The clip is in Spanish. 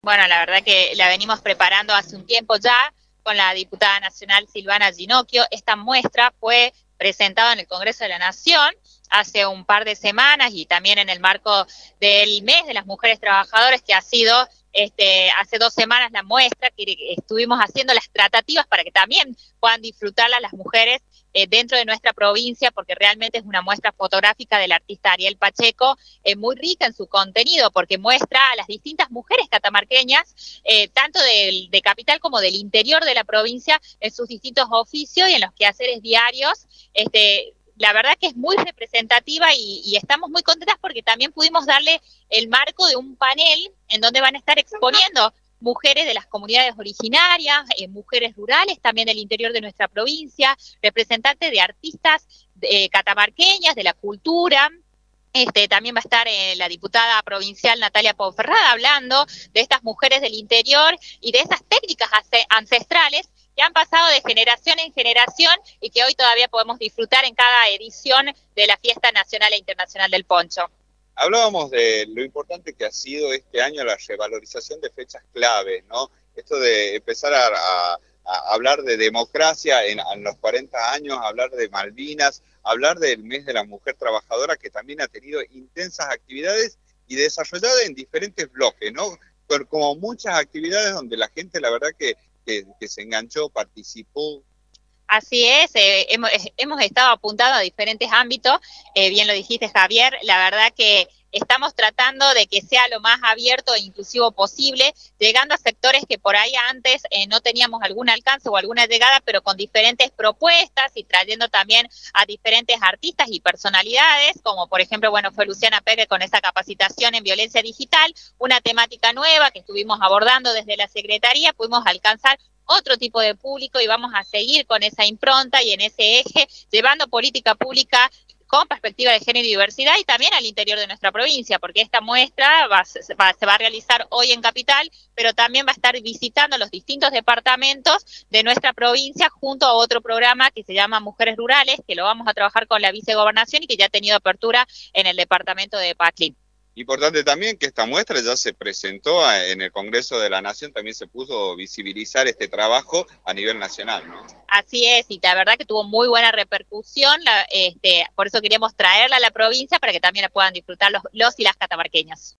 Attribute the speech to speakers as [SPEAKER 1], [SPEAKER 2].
[SPEAKER 1] Bueno, la verdad que la venimos preparando hace un tiempo ya con la diputada nacional Silvana Ginocchio. Esta muestra fue presentada en el Congreso de la Nación hace un par de semanas y también en el marco del mes de las mujeres trabajadoras, que ha sido hace 2 semanas la muestra, que estuvimos haciendo las tratativas para que también puedan disfrutarla las mujeres dentro de nuestra provincia, porque realmente es una muestra fotográfica del artista Ariel Pacheco, muy rica en su contenido, porque muestra a las distintas mujeres catamarqueñas, tanto de capital como del interior de la provincia, en sus distintos oficios y en los quehaceres diarios. La verdad que es muy representativa y estamos muy contentas porque también pudimos darle el marco de un panel en donde van a estar exponiendo mujeres de las comunidades originarias, mujeres rurales también del interior de nuestra provincia, representantes de artistas catamarqueñas, de la cultura. También va a estar la diputada provincial Natalia Ponferrada hablando de estas mujeres del interior y de esas técnicas ancestrales que han pasado de generación en generación y que hoy todavía podemos disfrutar en cada edición de la Fiesta Nacional e Internacional del Poncho.
[SPEAKER 2] Hablábamos de lo importante que ha sido este año la revalorización de fechas claves, ¿no? Esto de empezar a hablar de democracia en los 40 años, hablar de Malvinas, hablar del mes de la mujer trabajadora, que también ha tenido intensas actividades y desarrollada en diferentes bloques, ¿no? Como muchas actividades donde la gente, la verdad que se enganchó, participó.
[SPEAKER 1] Así es, hemos estado apuntando a diferentes ámbitos, bien lo dijiste Javier, la verdad que estamos tratando de que sea lo más abierto e inclusivo posible, llegando a sectores que por ahí antes no teníamos algún alcance o alguna llegada, pero con diferentes propuestas y trayendo también a diferentes artistas y personalidades, como por ejemplo, bueno, fue Luciana Peque con esa capacitación en violencia digital, una temática nueva que estuvimos abordando desde la Secretaría, pudimos alcanzar otro tipo de público y vamos a seguir con esa impronta y en ese eje, llevando política pública con perspectiva de género y diversidad y también al interior de nuestra provincia, porque esta muestra se va a realizar hoy en Capital, pero también va a estar visitando los distintos departamentos de nuestra provincia junto a otro programa que se llama Mujeres Rurales, que lo vamos a trabajar con la vicegobernación y que ya ha tenido apertura en el departamento de Paclín.
[SPEAKER 2] Importante también que esta muestra ya se presentó en el Congreso de la Nación, también se pudo visibilizar este trabajo a nivel nacional, ¿no?
[SPEAKER 1] Así es, y la verdad que tuvo muy buena repercusión, por eso queríamos traerla a la provincia para que también la puedan disfrutar los y las catamarqueñas.